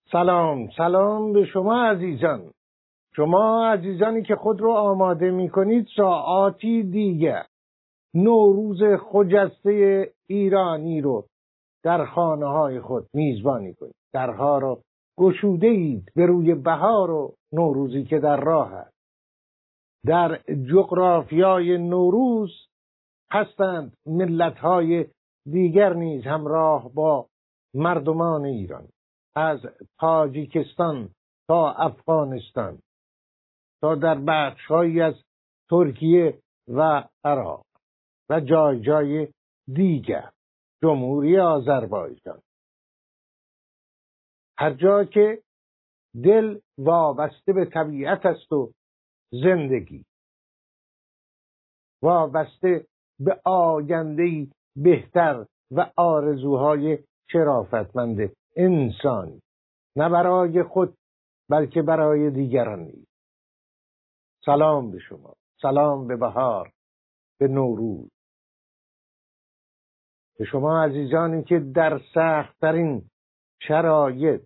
سلام به شما عزیزان. شما عزیزانی که خود رو آماده می کنید ساعاتی دیگر نوروز خجسته ایرانی رو در خانه های خود میزبانی کنید. درها رو گشوده اید به روی بهار و نوروزی که در راه است. در جغرافیای نوروز هستند ملت‌های دیگر نیز همراه با مردمان ایران، از تاجیکستان تا افغانستان تا در بخش‌هایی از ترکیه و عراق و جای دیگر، جمهوری آذربایجان. هر جا که دل وابسته به طبیعت است و زندگی، وابسته به آینده‌ای بهتر و آرزوهای شرافتمند انسانی، نه برای خود بلکه برای دیگران نیز. سلام به شما، سلام به بهار، به نوروز، به شما عزیزانی که در سخت‌ترین شرایط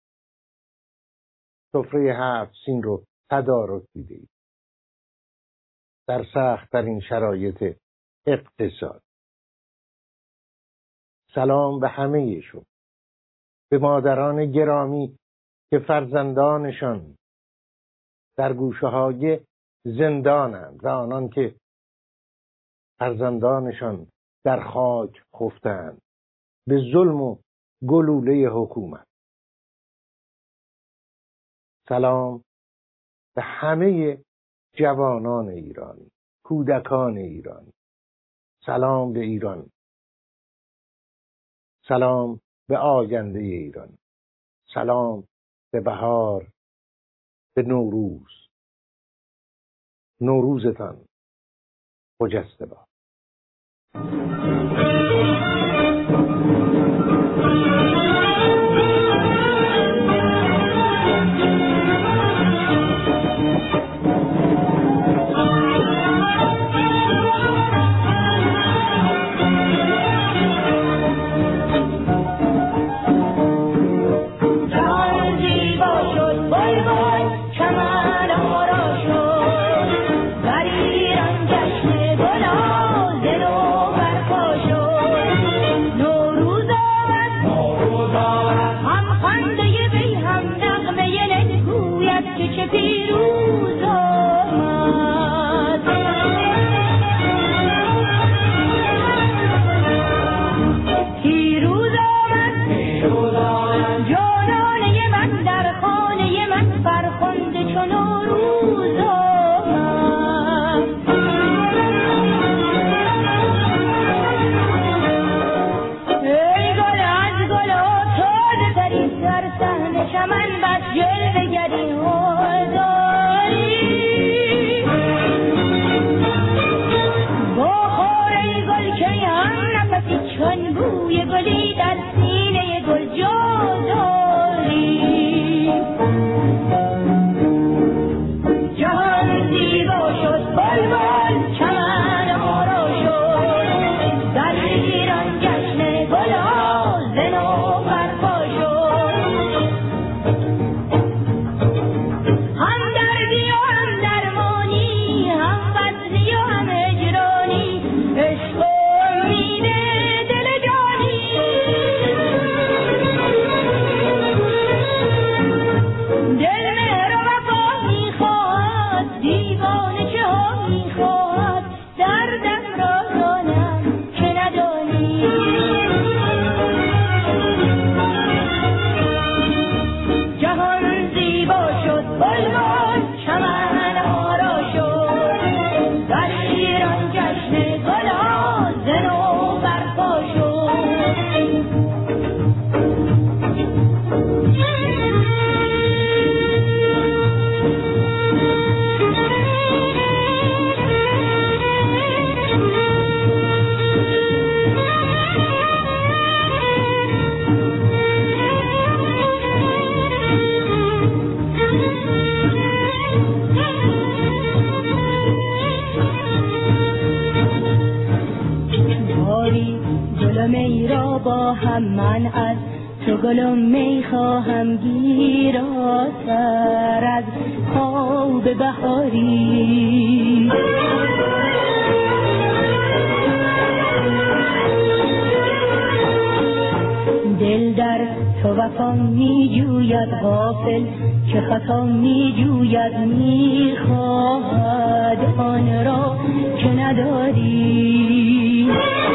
سفره 7 سین رو تدارک دیدید، در سخت‌ترین شرایط اقتصاد. سلام به همه شما، به مادران گرامی که فرزندانشان در گوشه‌های زندانند و آنان که فرزندانشان در خاک خفتند به ظلم و گلوله حکومت. سلام به همه جوانان ایرانی، کودکان ایرانی. سلام به ایران، سلام به آینده ایران، سلام به بهار، به نوروز. نوروزتان خجسته باد. چو گل می خواهم گیرا سر از خواب بهاری. دل در تو وفا می جوید غافل که خطا می جوید، می خواهد آن را که نداری.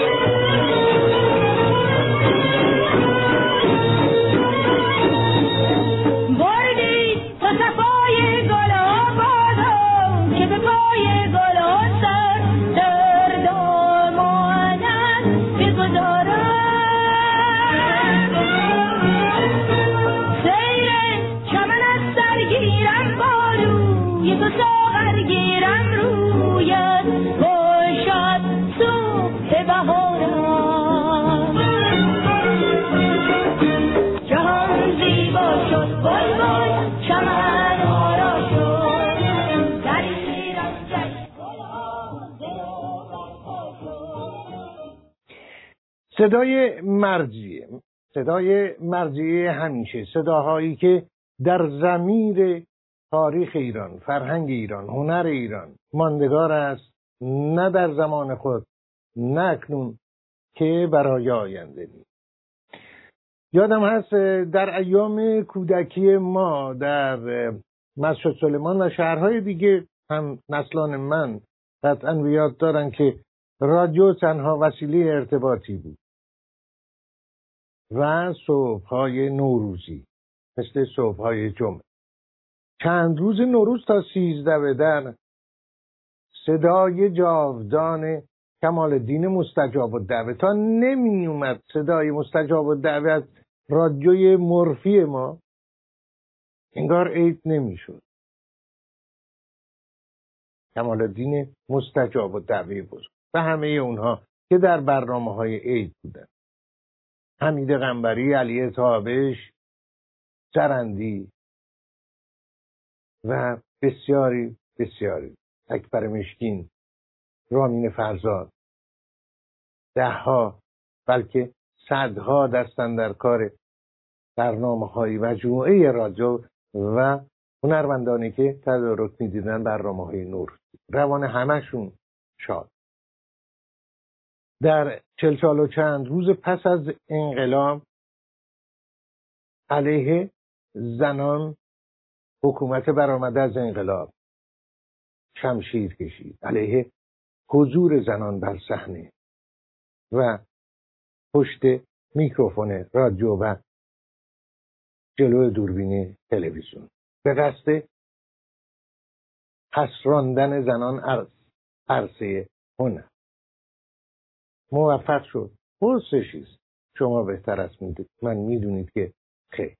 بردی تو صفای گل آبادان که به پای گل سر در دامانت بگذارم. صدای مرجعیه همیشه صداهایی که در ضمیر تاریخ ایران، فرهنگ ایران، هنر ایران ماندگار است، نه در زمان خود نه اکنون که برای آینده نیست. یادم هست در ایام کودکی ما در مسجد سلیمان و شهرهای دیگه هم نسلان من قطعا به یاد دارن که رادیو تنها وسیله ارتباطی بود و صبح‌های نوروزی مثل صبح‌های جمعه. چند روز نوروز تا 13 بدر صدای جاودان کمال‌الدین مستجاب الدعوه تا نمی اومد صدای مستجاب الدعوه از رادیوی مرفی ما انگار عید نمیشد. کمال‌الدین مستجاب الدعوه بزرگ و همه اونها که در برنامه‌های عید بودن، حمید قنبری، علی تابش، سرندی و بسیاری اکبر مشکین، رامین فرزاد، دهها بلکه صدها دستن در کار برنامه‌های مجموعه رادیو و هنرمندانی که تدارک می‌دیدن برنامه‌های نور. روان همشون شاد. در 40 سال و چند روز پس از انقلاب علیه زنان حکومت برآمده از انقلاب شمشیر کشید، علیه حضور زنان بر صحنه و پشت میکروفون رادیو و جلوی دوربین تلویزیون به قصد حسراندن زنان عرصه هنر موفق شد. پرسشی است، شما بهتر از من میدونید که خیر.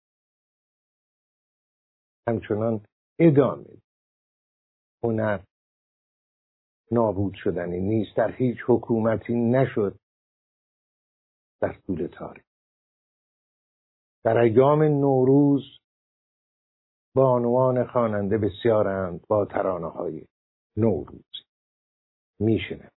همچنان ادامه هنر نابود شدنی نیست، در هیچ حکومتی نشد در طول تاریخ. در ایام نوروز بانوان خواننده بسیارند با ترانه‌های نوروز میشنویم.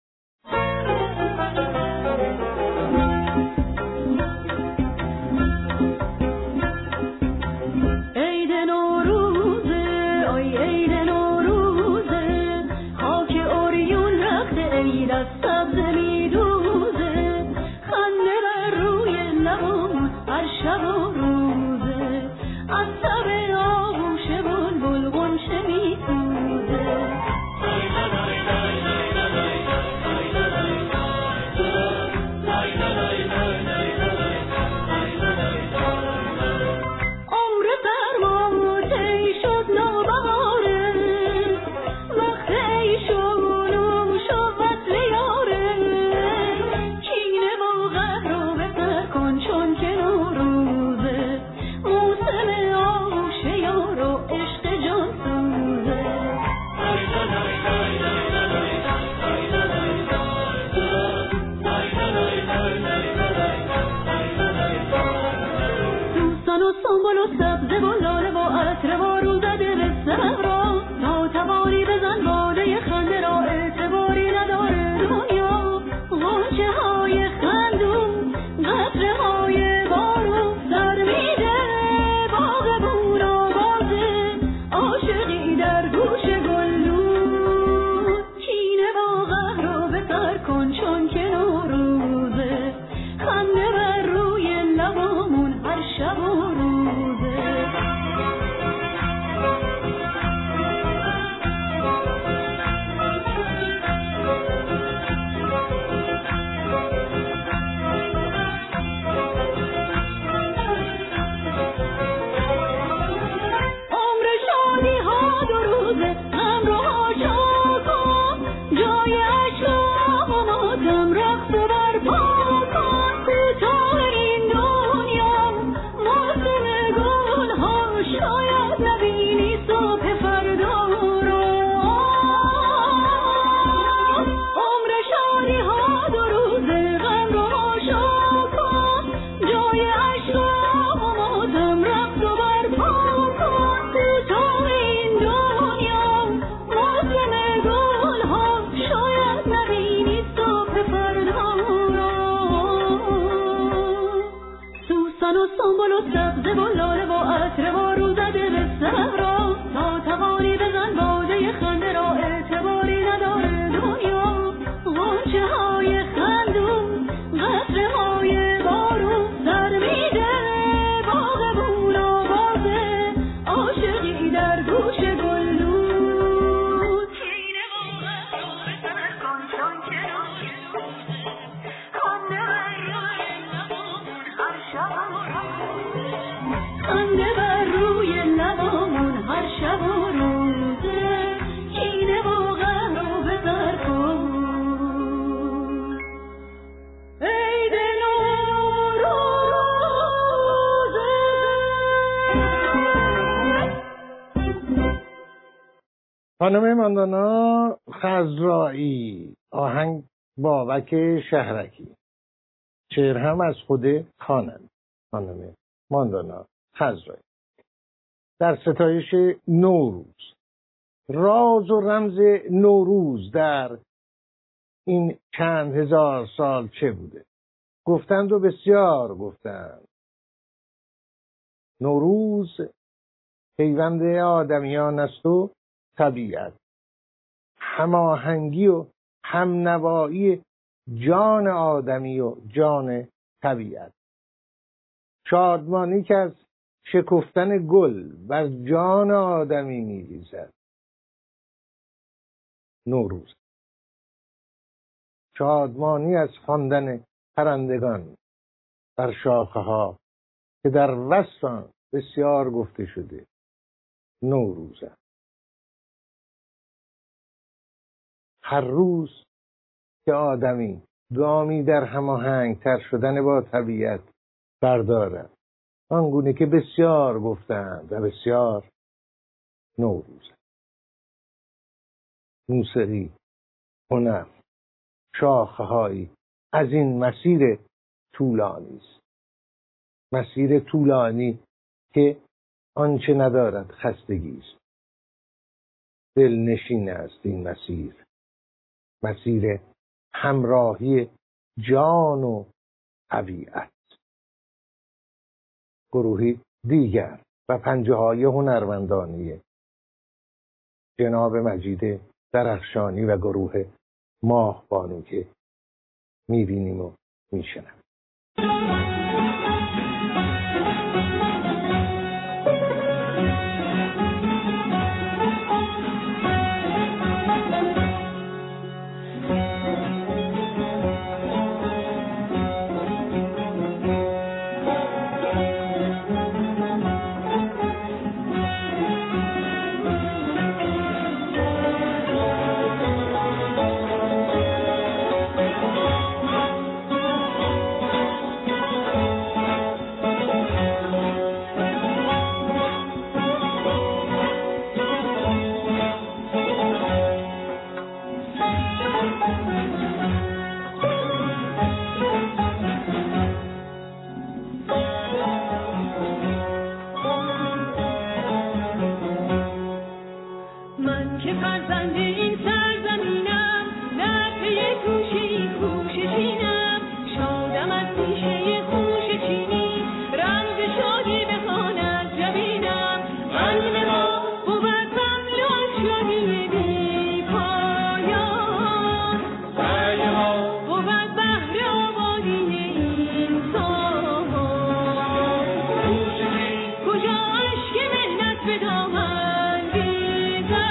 خانم ماندانا خضرایی، آهنگ بابک شهرکی، شعر هم از خود خواننده خانم ماندانا خضرایی. در ستایش نوروز. راز و رمز نوروز در این چند هزار سال چه بوده؟ گفتند و بسیار گفتند. نوروز پیوند آدمیان است و طبیعت، هماهنگی و همنوایی جان آدمی و جان طبیعت، شادمانی که از شکفتن گل بر جان آدمی می‌ریزد. نوروز شادمانی از خواندن پرندگان بر شاخه ها که در وصف آن بسیار گفته شده. نوروز است. هر روز که آدمی گامی در هماهنگ تر شدن با طبیعت بردارد، آنگونه که بسیار گفتند و بسیار نوروز است. موسیقی، هنر، شاخه‌هایی از این مسیر طولانی است. مسیر طولانی که آنچه ندارد خستگی است. دلنشین است این مسیر. مسیر همراهی جان و طبیعت. گروهی دیگر و پنجه‌های هنرمندانه جناب مجید درخشانی و گروه ماه بانو که می‌بینیم و می‌شنویم.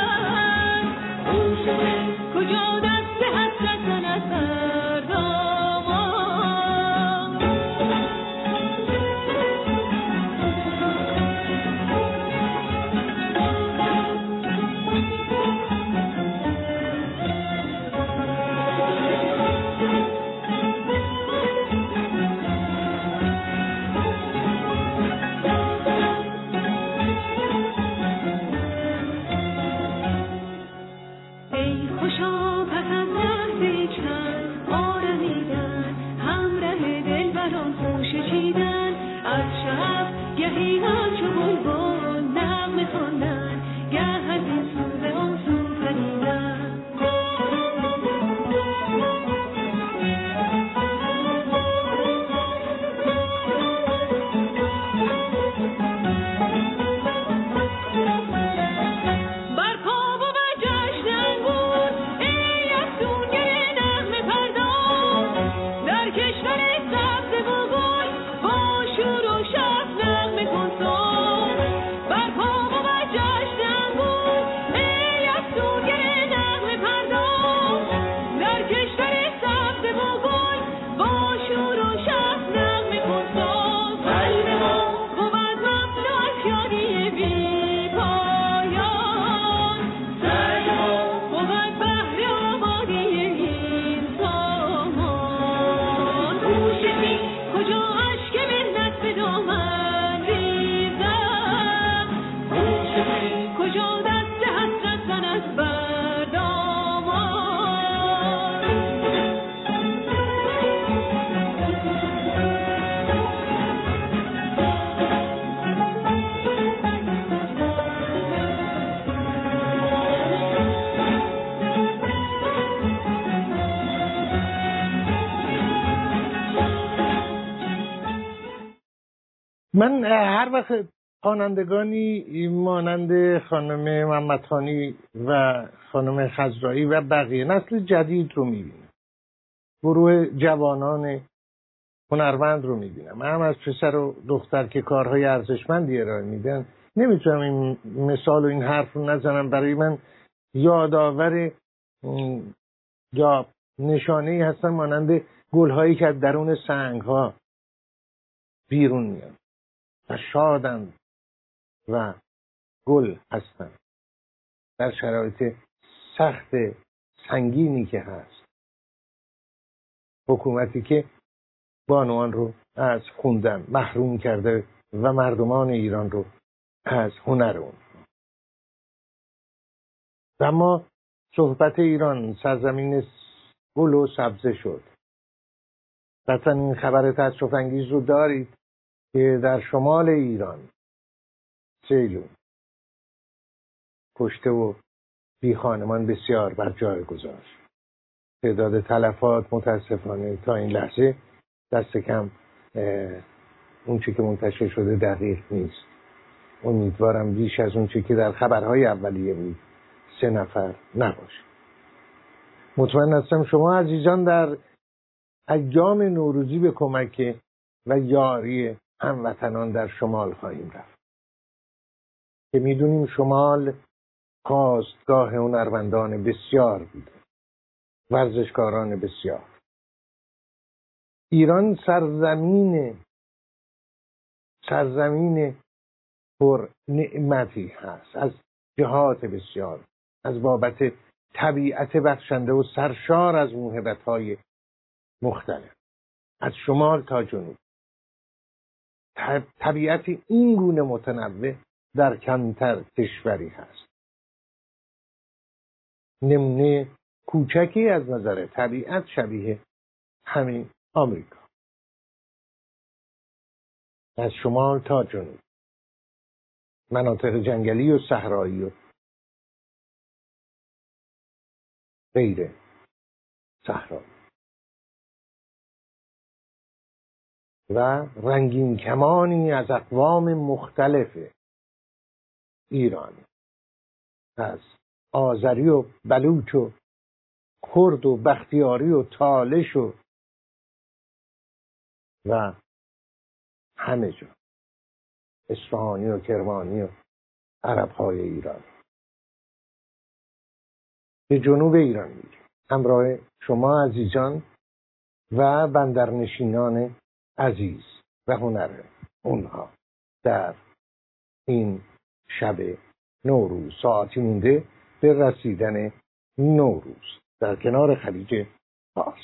کجا دست حسرت من از سر دارد من هر وقت خوانندگانی مانند خانم محمدخانی و خانم خضرایی و بقیه نسل جدید رو میبینم، گروه جوانان هنرمند رو میبینم، هم از پسر و دختر که کارهای ارزشمندی ارائه میدن، نمیتونم این مثال و این حرف رو نزنم. برای من یادآور یا نشانه‌ای هستن مانند گل‌هایی که از درون سنگ‌ها بیرون میان و شادند و گل هستند در شرایط سخت سنگینی که هست. حکومتی که بانوان رو از خوندن محروم کرده و مردمان ایران رو از هنر اون. اما صحبت ایران سرزمین گل و سبزه شد. قطعا این خبر تأسف انگیز رو دارید که در شمال ایران سیلون کشته و بی خانمان بسیار بر جای گذاشت. تعداد تلفات متاسفانه تا این لحظه دست کم اون چی که منتشر شده دقیق نیست. امیدوارم بیش از اون چی که در خبرهای اولیه بود 3 نفر نباشه. مطمئن هستم شما عزیزان در ایام نوروزی به کمک و یاری هموطنان در شمال خواهیم رفت که میدونیم شمال خاستگاه هنرمندان بسیار بوده، ورزشکاران بسیار. ایران سرزمین پر نعمتی هست از جهات بسیار، از بابت طبیعت بخشنده و سرشار از موهبت‌های مختلف از شمال تا جنوب. طبیعت این گونه متنوع در کمتر کشوری هست. نمونه کوچکی از نظر طبیعت شبیه همین آمریکا، از شمال تا جنوب، مناطق جنگلی و صحرایی و غیر صحرایی و رنگین کمانی از اقوام مختلف ایران، از آذری و بلوچ و کرد و بختیاری و تالش و همه جا، اصفهانی و کرمانی و عرب‌های ایران. به جنوب ایران میریم همراه شما عزیزان و بندرنشینان عزیز و هنر اونها در این شب نوروز. ساعتی مونده به رسیدن نوروز در کنار خلیج فارس.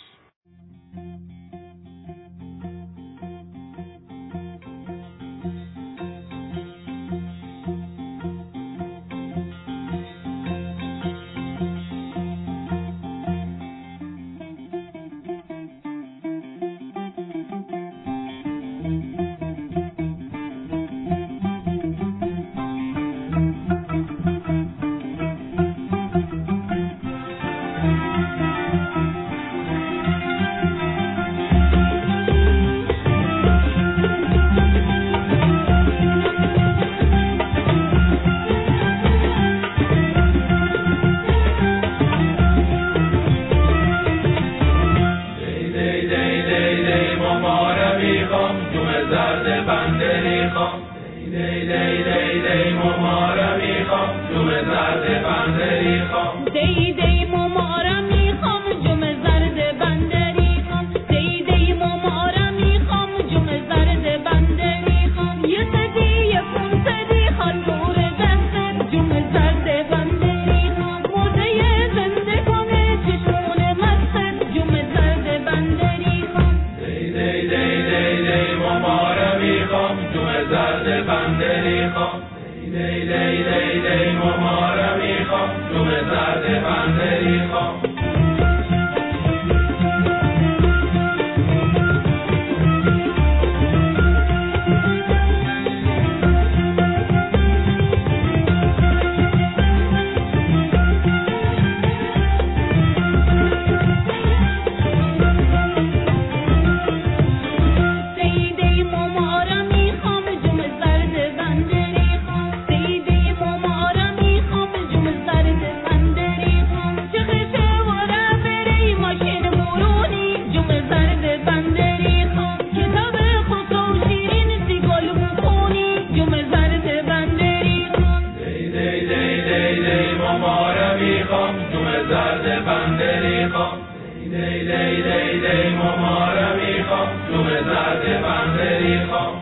خام جوم زرد بندری خام لی لی لی لی مامارا میخوام جوم زرد بندری خام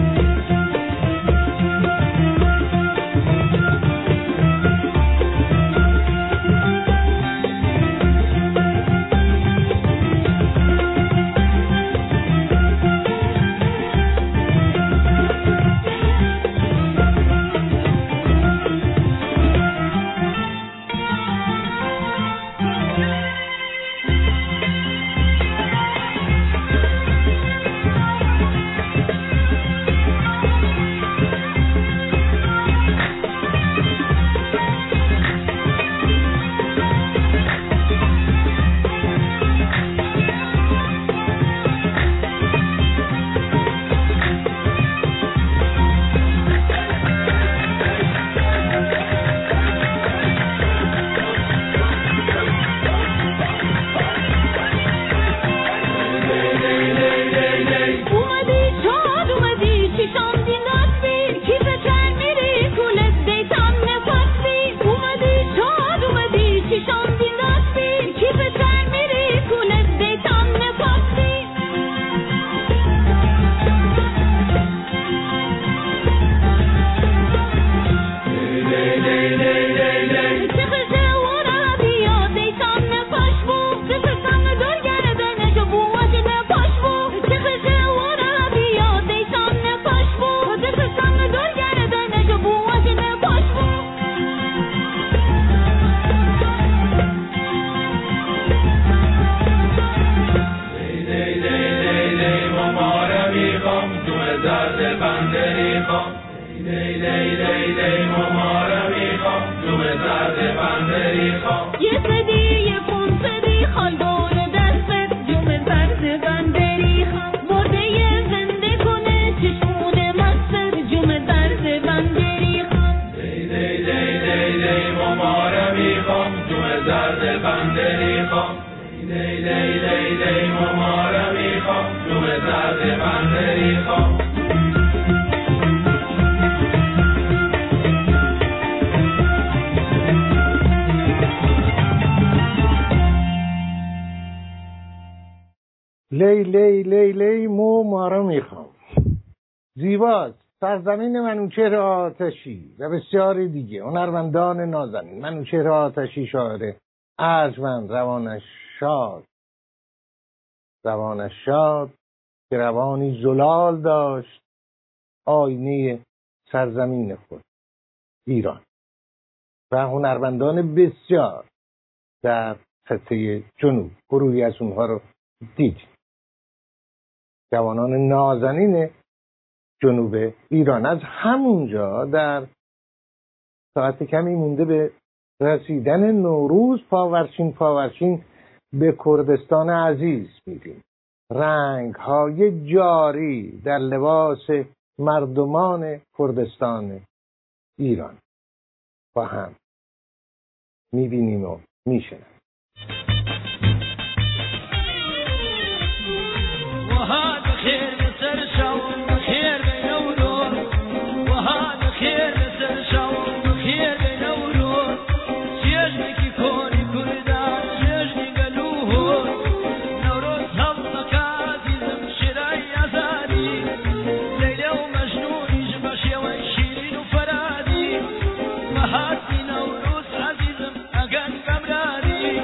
لی لی لی لی مامارا میخوام. زیباست. سرزمین منوچهر آتشی و بسیاری دیگه هنرمندان نازنین. منوچهر آتشی شاعر ارجمند، روانش شاد که روانی زلال داشت، آینه سرزمین خود ایران، و هنرمندان بسیار در خطه جنوب. گروهی از اونها رو دیدیم، جوانان نازنین جنوب ایران. از همونجا در ساعت کمی مونده به رسیدن نوروز پاورچین به کردستان عزیز میریم. رنگ های جاری در لباس مردمان کردستان ایران با هم میبینیم و میشنیم. هاتی نوروز عزیزم اگن کمرانی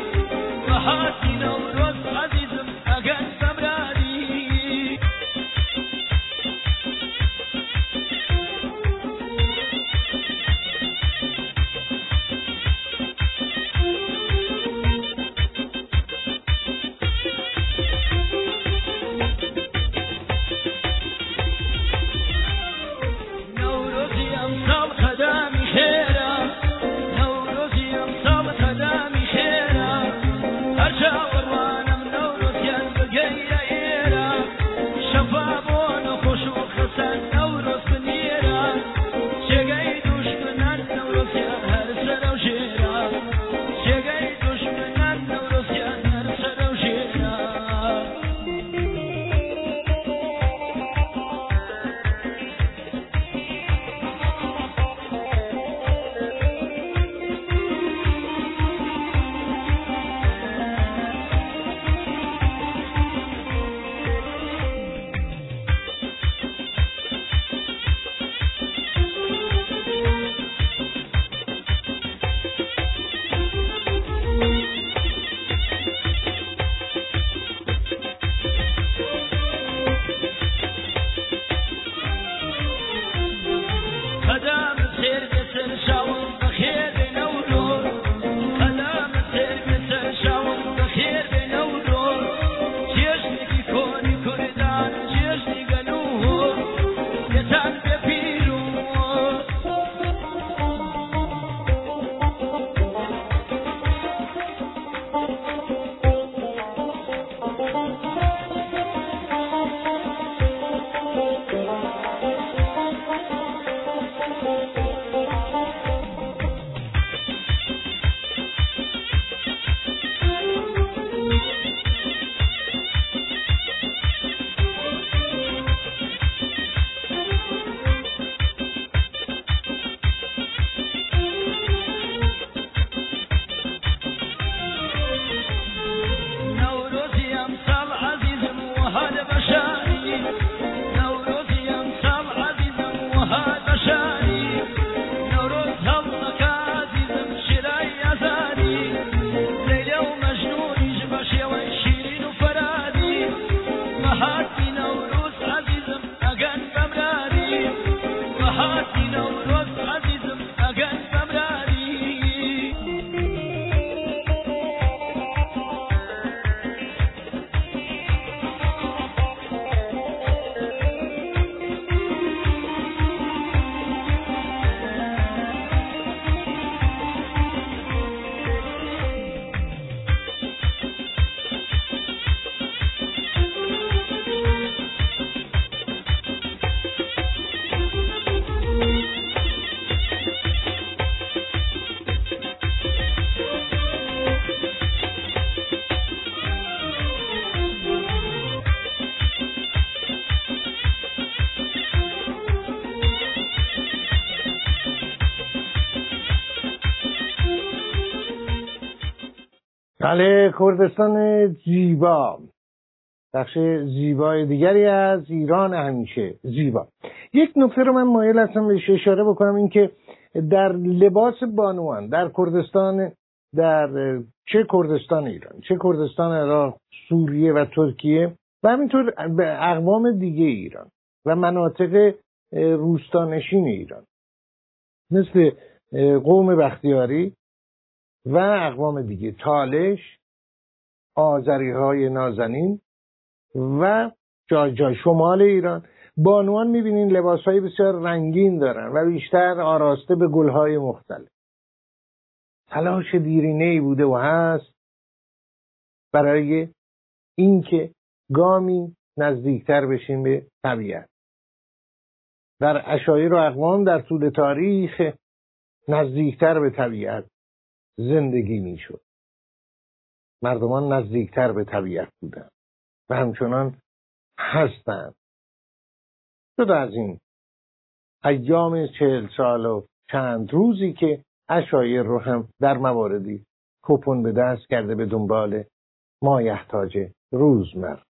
بله، کردستان زیبا، بخش زیبای دیگری از ایران همیشه زیبا. یک نکته رو من مایل هستم بهش اشاره بکنم، این که در لباس بانوان در کردستان، در چه کردستان ایران، چه کردستان عراق، سوریه و ترکیه و همینطور به اقوام دیگه ایران و مناطق روستانشین ایران مثل قوم بختیاری و اقوام دیگه، تالش، آذری‌های نازنین و جای شمال ایران، بانوان میبینین لباسهای بسیار رنگین دارن و بیشتر آراسته به گلهای مختلف. تلاش دیرینه‌ای بوده و هست برای اینکه گامی نزدیکتر بشیم به طبیعت. در عشایر و اقوام در طول تاریخ نزدیکتر به طبیعت زندگی میشد. مردمان نزدیکتر به طبیعت بودند و همچنان هستند. جدا از این ایام 40 سال و چند روزی که عشایر رو هم در مواردی کپون به دست کرده به دنبال مایحتاج روزمر.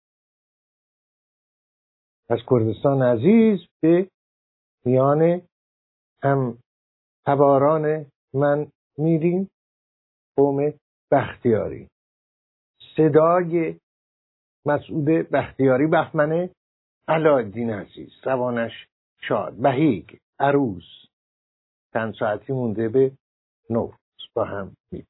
از کردستان عزیز به میان هم تباران من میریم، قوم بختیاری. صدای مسعود بختیاری، بهمن علایالدین عزیز روانش شاد، بهیگ، عروس. چند ساعتی مونده به نوروز با هم میریم.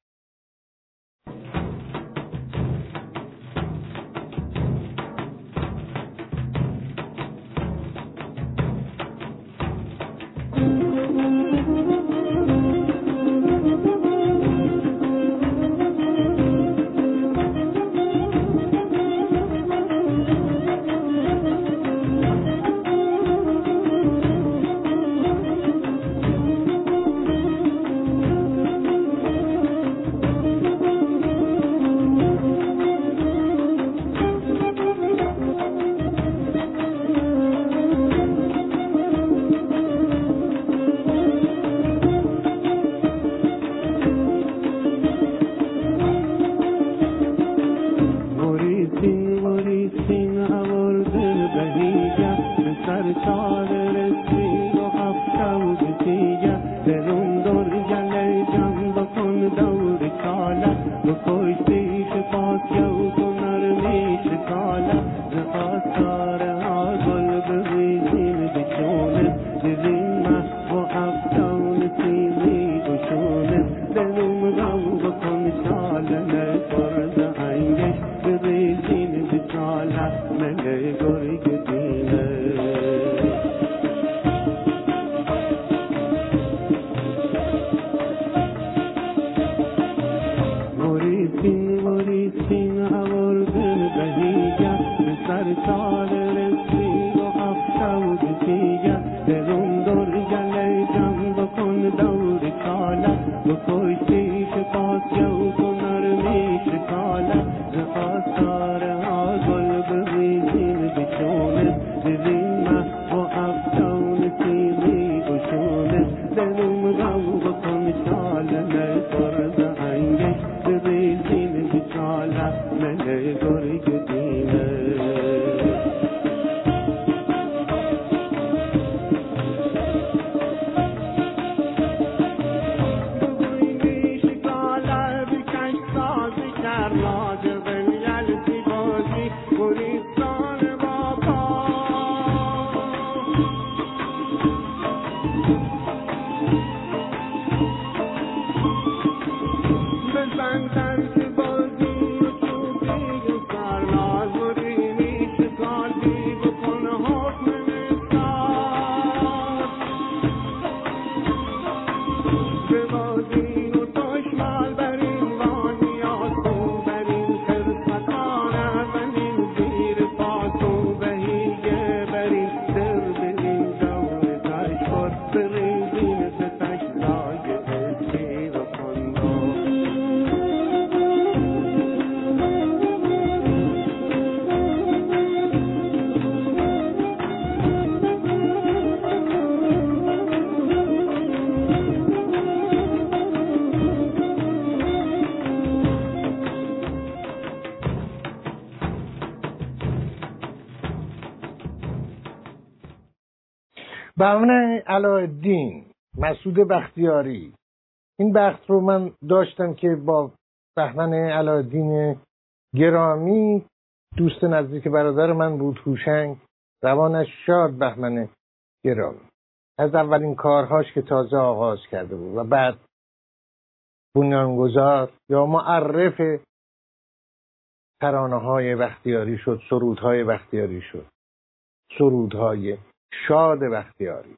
بهمن علاءالدین مسعود بختیاری. این بخت رو من داشتم که با بهمن علاءالدین گرامی، دوست نزدیک برادر من بود، هوشنگ روانش شاد بهمن گرامی، از اولین کارهاش که تازه آغاز کرده بود و بعد بنیانگذار یا معرف ترانه‌های بختیاری شد، سرودهای بختیاری شد، سرودهای شاد بختیاری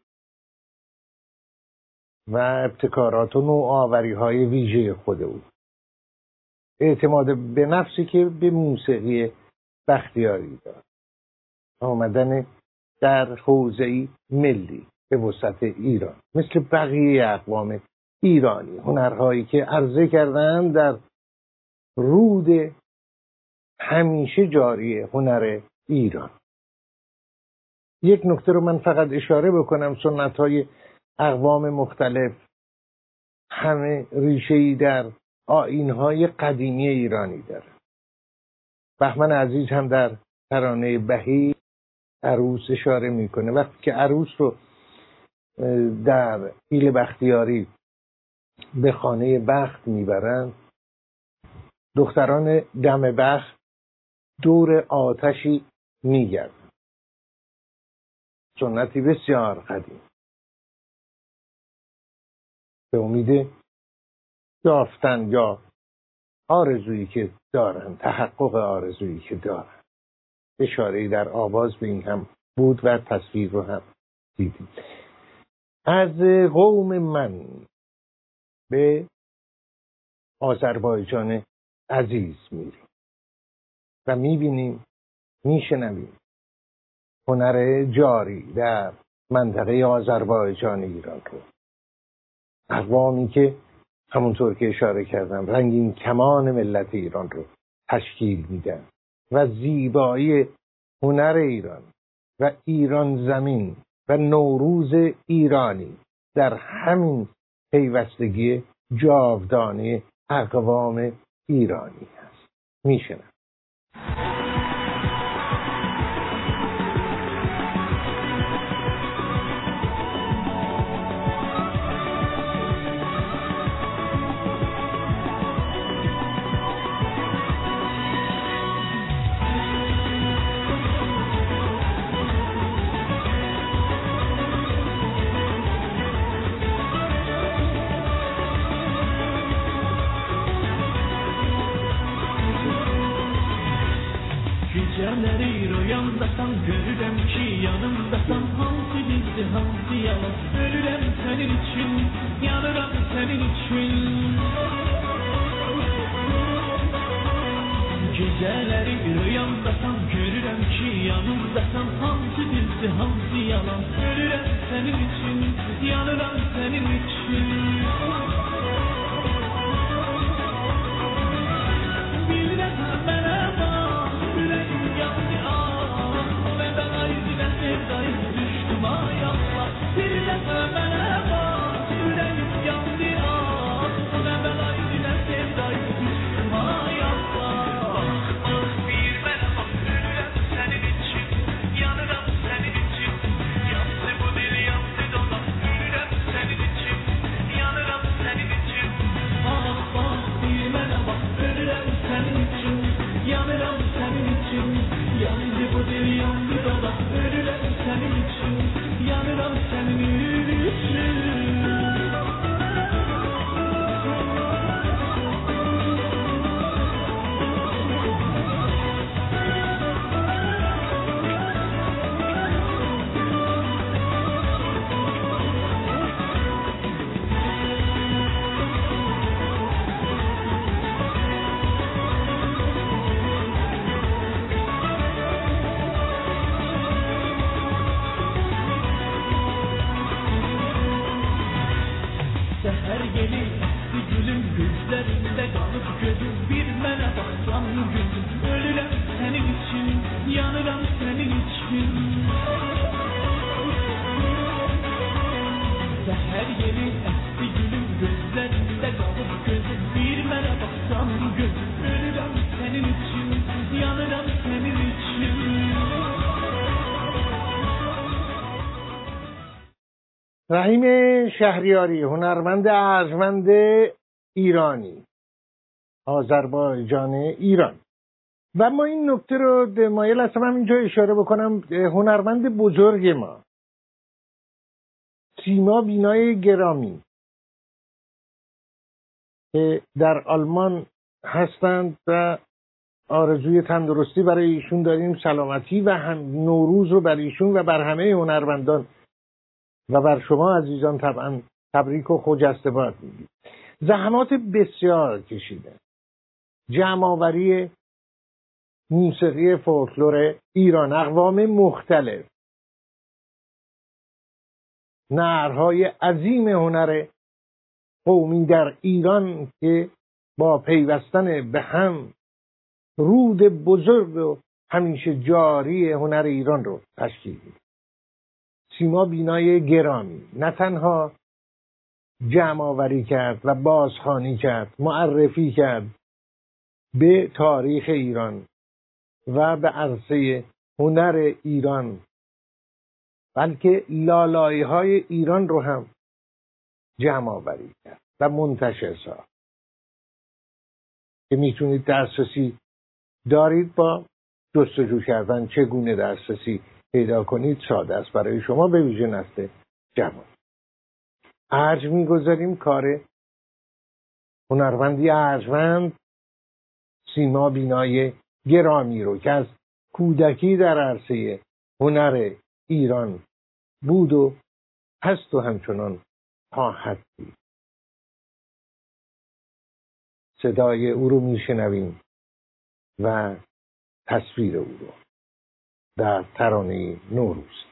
و ابتکارات و نوآوری‌های ویژه خود او. اعتماد به نفسی که به موسیقی بختیاری داد، آمدن در حوزه‌ای ملی به وسعت ایران مثل بقیه اقوام ایرانی، هنرهایی که عرضه کردند در رود همیشه جاری هنر ایران. یک نکته رو من فقط اشاره بکنم، سنت‌های اقوام مختلف همه ریشه‌ای در آیین‌های قدیمی ایرانی داره. بهمن عزیز هم در ترانه بهی عروس اشاره میکنه. وقتی که عروس رو در ایل بختیاری به خانه بخت میبرند، دختران دم بخت دور آتشی میگردند. سنتی بسیار قدیم به امید یافتن یا آرزویی که دارن، تحقق آرزویی که دارن. اشاره‌ای در آواز به این هم بود و تصویر رو هم دیدیم. از قوم من به آذربایجان عزیز میریم و میبینیم، میشنویم هنر جاری در منطقه آذربایجان ایران رو. اقوامی که همونطور که اشاره کردم رنگین کمان ملت ایران رو تشکیل میدن و زیبایی هنر ایران و ایران زمین و نوروز ایرانی در همین پیوستگی جاودانه اقوام ایرانی هست. میشنم. Geceleri rüyamdasan görürüm ki yanımdasan, hansı gizli hansı yalan, ölürüm senin için, yanırım senin için. Geceleri rüyamdasan görürüm ki yanımdasan, hansı gizli hansı yalan, ölürüm senin için, yanırım senin için. رحیم شهریاری، هنرمند ارجمند ایرانی، آذربایجان ایران. و ما این نکته رو مایل هستم همینجا اشاره بکنم، هنرمند بزرگ ما سیما بینای گرامی که در آلمان هستند و آرزوی تندرستی برای ایشون داریم، سلامتی و نوروز رو بر ایشون و بر همه هنرمندان و بر شما عزیزان طبعا تبریک و خجسته باد میگیم. زحمات بسیار کشیده، جمع‌آوری موسیقی فولکلور ایران، اقوام مختلف، نهرهای عظیم هنر قومی در ایران که با پیوستن به هم رود بزرگ و همیشه جاری هنر ایران رو تشکیل میده. سیما بینای گرامی نه تنها جمع آوری کرد و بازخوانی کرد، معرفی کرد به تاریخ ایران و به عرصه هنر ایران، بلکه لالایی‌های ایران رو هم جمع آوری کرد و منتشر ساخت که میتونید دسترسی دارید. با جستجو کردن چگونه دسترسی پیدا کنید ساده است برای شما، به ویژه نسل جوان. ارج میگذاریم کار هنرمندی ارجمند سیما بینای گرامی رو که از کودکی در عرصه هنر ایران بود و هست و همچنان خواهد بود. صدای او رو میشنویم و تصویر او رو در ترانه نوروز.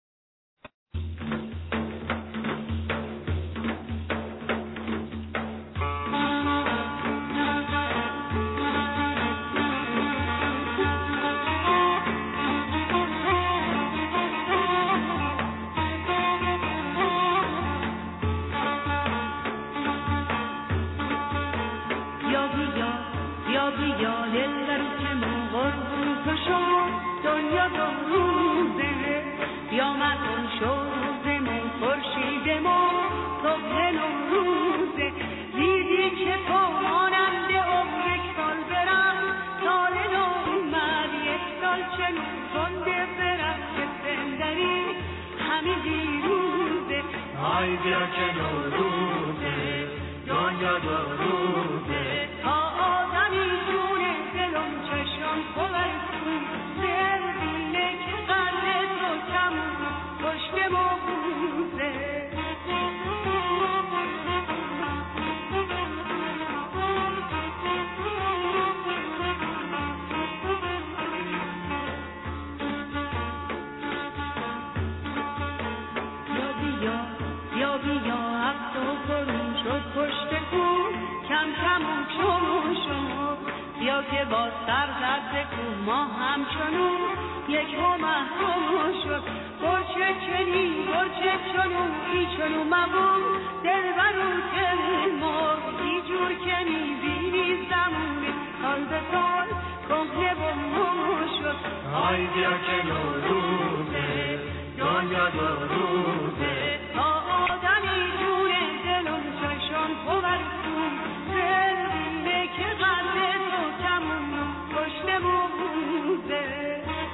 که با سر زد کو ما همچنون یک ما محروم شد. برچه چنین برچه چنون ای چنون مبون دل برون دل مرد ای جور که میبینی زمون سال به سال کهنه و مو شد. های بیا که نوروزه دنیا دو روزه تا آدمی جون دلم چشان پورتون دل بینه که قلب تو کمون پشت موزه.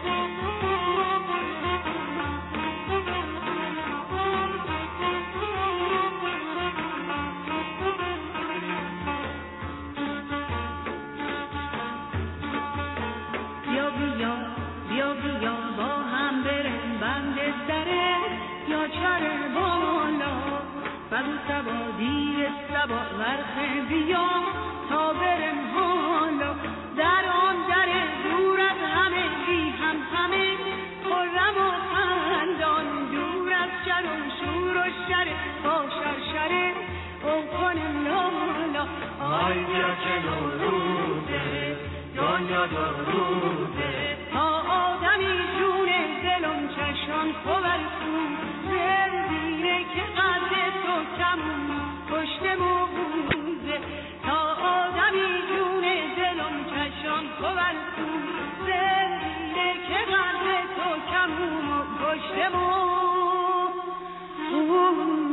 بیا بیا با هم بریم بند سره یا چره بالا بگو سبا دیر سبا ورخ بیا تا بریم حالا در آن در دور از همه بی هم همه خرم و خندان دور از شر و شور و شر با شرشره او کنیم لالا. آی بیا که نوروزه دنیا دو روزه تا آدمی جون دلم چشان پورتون دل بینه که قد تو کمون پشت موزه. تا آدمی جون دلم چشان پورتون دل بینه که قد تو کمون پشت موزه.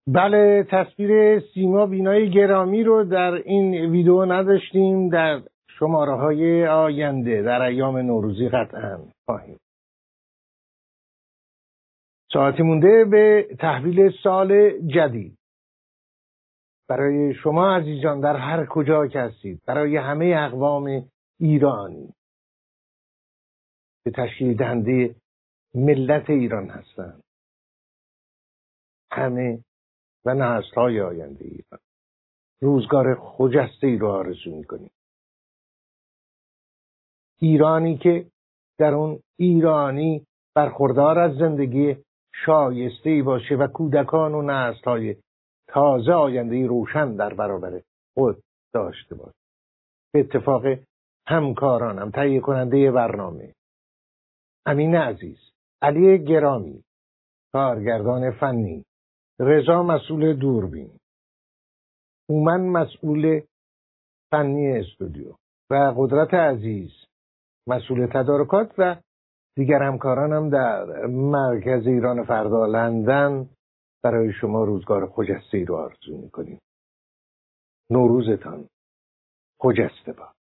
بله، تصویر سیما بینای گرامی رو در این ویدیو نداشتیم. در شماره‌های آینده در ایام نوروزی قطعاً خواهیم. ساعتی مونده به تحویل سال جدید. برای شما عزیزان در هر کجا که هستید، برای همه اقوام ایرانی که تشکیل دهنده ملت ایران هستند، همه و نسل‌های آینده ایران، روزگار خجسته ای رو آرزو می‌کنیم. ایرانی که در اون ایرانی برخوردار از زندگی شایسته‌ای باشه و کودکان و نسل‌های تازه آینده روشن در برابر خود داشته باشه. به اتفاق همکارانم، تهیه کننده برنامه امین عزیز، علی گرامی کارگردان فنی، رضا مسئول دوربین، هومن مسئول فنی استودیو و قدرت عزیز مسئول تدارکات و دیگر همکارانم در مرکز ایران فردا لندن برای شما روزگار خجسته‌ای رو آرزو می‌کنیم. نوروزتان خجسته باد.